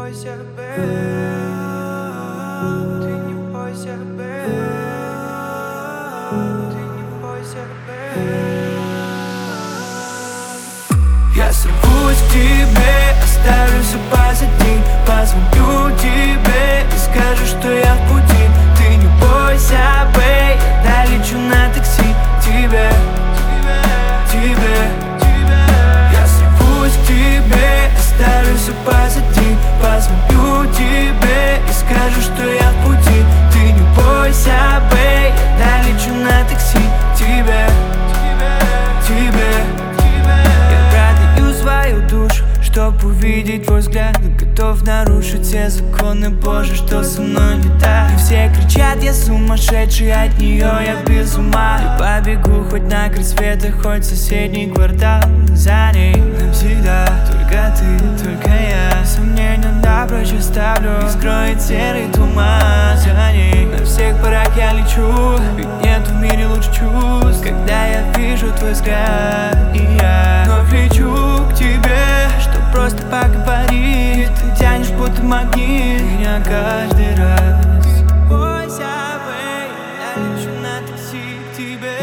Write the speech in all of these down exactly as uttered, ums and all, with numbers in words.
бойся, бэй, ты не бойся, бэй, ты не бойся, бэй. Я сорвусь к тебе, оставлю все позади, позвоню тебе и скажу, что я в пути. Ты не бойся, бэй, я долечу на такси к тебе, тебе. Я сорвусь к тебе, оставлю все позади, позвоню тебе и скажу, что я в пути. Ты не бойся, бэй, я долечу на такси к тебе, тебе. Свою душу, чтоб увидеть твой взгляд, готов нарушить все законы, Боже, что со мной не так. И все кричат, я сумасшедший, от нее я без ума. И побегу хоть на край света, хоть в соседний квартал. За ней навсегда только ты, только я. Сомнения напрочь оставлю, и скроет серый туман. За ней на всех парах я лечу, ведь нет в мире лучше чувств, когда я вижу твой взгляд. И я вновь лечу к тебе, чтоб просто поговорить. Ты тянешь будто магнит меня каждый раз. Бойся, бэй, я лечу на такси к тебе.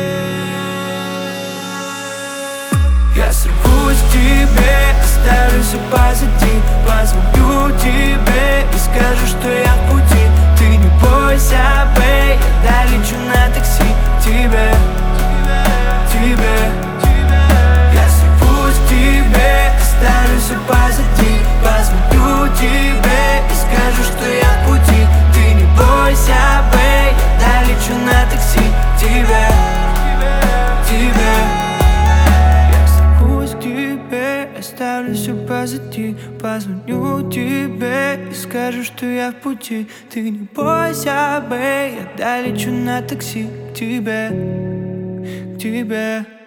Я сорвусь к тебе, оставлю все позади, позвоню тебе и скажу, что я в пути. Ты не бойся, бэй, я долечу на такси к тебе, тебе. Я сорвусь к тебе, оставлю все позади, позвоню тебе и скажу, что я в пути. Ты не бойся, бэй, я долечу на такси к тебе, тебе. Я сорвусь к тебе, оставлю все позади, позвоню тебе и скажу, что я в пути. Ты не бойся, бэй, я долечу на такси к тебе, к тебе.